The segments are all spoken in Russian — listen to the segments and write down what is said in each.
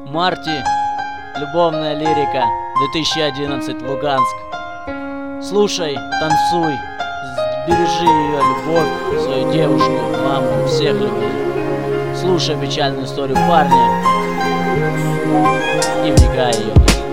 Марти, любовная лирика, 2011, Луганск. Слушай, танцуй, бережи ее любовь, свою девушку, маму, всех люби. Слушай печальную историю парня и вникай ее.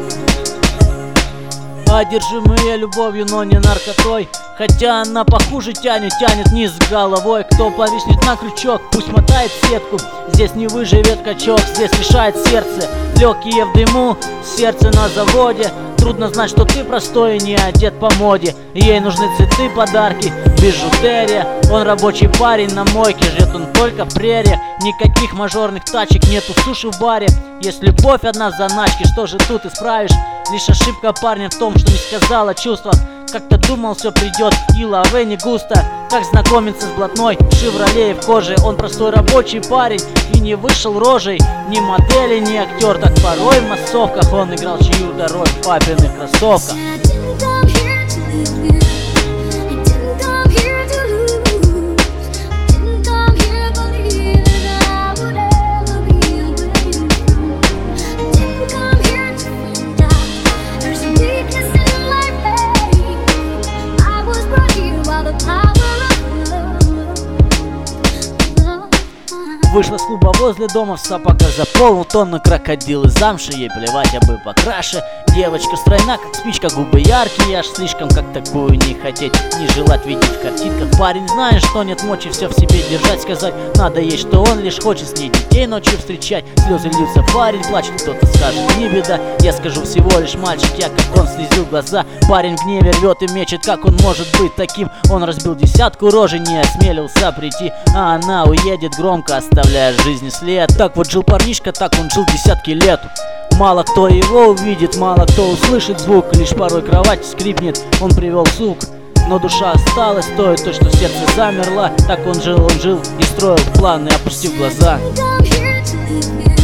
Одержимые любовью, но не наркотой, хотя она похуже тянет низ головой. Кто повиснет на крючок, пусть мотает сетку. Здесь не выживет качок, здесь решает сердце. Легкие в дыму, сердце на заводе. Трудно знать, что ты простой и не одет по моде. Ей нужны цветы, подарки, бижутерия. Он рабочий парень на мойке, ждет он только прерия. Никаких мажорных тачек, нету суши в баре. Есть любовь одна в заначке, что же тут исправишь? Лишь ошибка парня в том, что не сказал о чувствах. Как-то думал, все придет, и лаве не густо. Как знакомиться с блатной «Шевроле» в коже. Он простой рабочий парень и не вышел рожей. Ни модели, ни актер, так порой в массовках он играл чью-то роль в папиных кроссовках. Вышла с клуба возле дома в сапогах, заполнил тонну крокодил из замши. Ей плевать, а бы покраше. Девочка стройна, как спичка, губы яркие. Аж слишком, как такую не хотеть, не желать видеть в картинках. Парень знает, что нет мочи все в себе держать. Сказать надо ей, что он лишь хочет с ней детей ночью встречать. Слезы льются, парень плачет, кто-то скажет не беда. Я скажу всего лишь мальчик, я как он слезил глаза. Парень в гневе рвет и мечет, как он может быть таким. Он разбил десятку рожей, не осмелился прийти. А она уедет громко, оставляя жизни след. Так вот жил парнишка, так он жил десятки лет. Мало кто его увидит, мало кто услышит звук. Лишь порой кровать скрипнет, он привел сук. Но душа осталась, стоит то, что сердце замерло. Так он жил и строил планы, опустив глаза.